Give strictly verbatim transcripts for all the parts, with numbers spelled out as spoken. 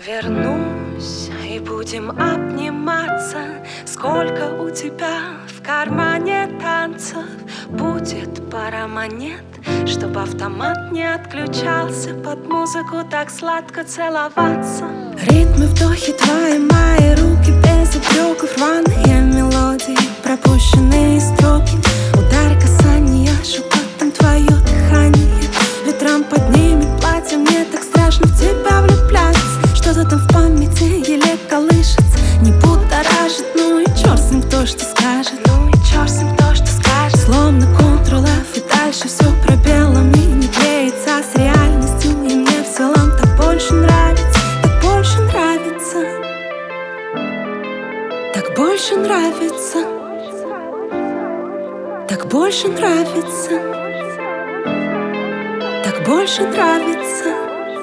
Вернусь и будем обниматься. Сколько у тебя в кармане танцев? Будет пара монет, чтобы автомат не отключался. Под музыку так сладко целоваться. Ритмы, вдохи, твои, мои руки без упреков. Рваные мелодии, пропущенные строки. Удар касания, шепотом твое дыхание. Ветром поднимет платье, мне так страшно в тебя влюбляться. Что-то там в памяти еле колышется, не будоражит, ну и черт с ним, кто что скажет. Ну и черт с ним, кто что скажет. Словно контрол-F, и дальше все пробелами не клеится с реальностью. И мне в целом так больше нравится, так больше нравится, так больше нравится, так больше нравится, так больше нравится.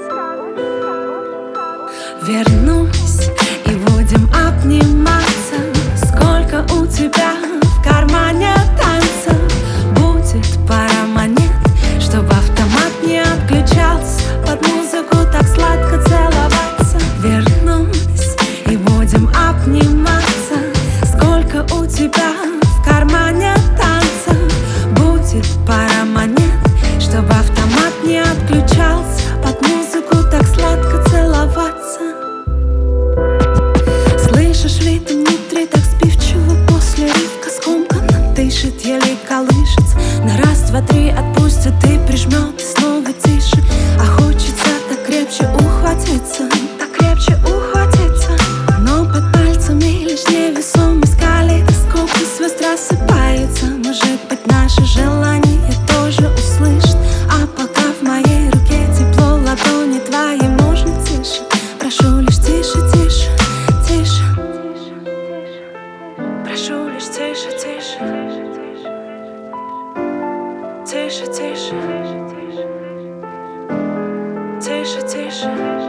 Вернусь и будем обниматься. Сколько у тебя в кармане танцев? Будет пара монет, чтобы автомат не отключался. Под музыку так сладко целоваться. Вернусь и будем обниматься. Сколько у тебя в кармане танцев? Будет пара монет, чтобы автомат не отключался. Под музыку так сладко целоваться. Слышишь ритм внутри, так сбивчиво после рифка. Скомканно дышит, еле колышется. На раз, два, три отпустит и прижмет, и снова тише. А хочется так крепче ухватиться, так крепче ухватиться. но под пальцами лишь невесомость калейдоскоп и звезд рассыпается. Может быть, наше желание тоже услышит. А пока в моей руке тепло ладони твои, можно тише. Прошу лишь тише, тише, тише. Прошу лишь тише, тише. Тише, тише. Тише, тише.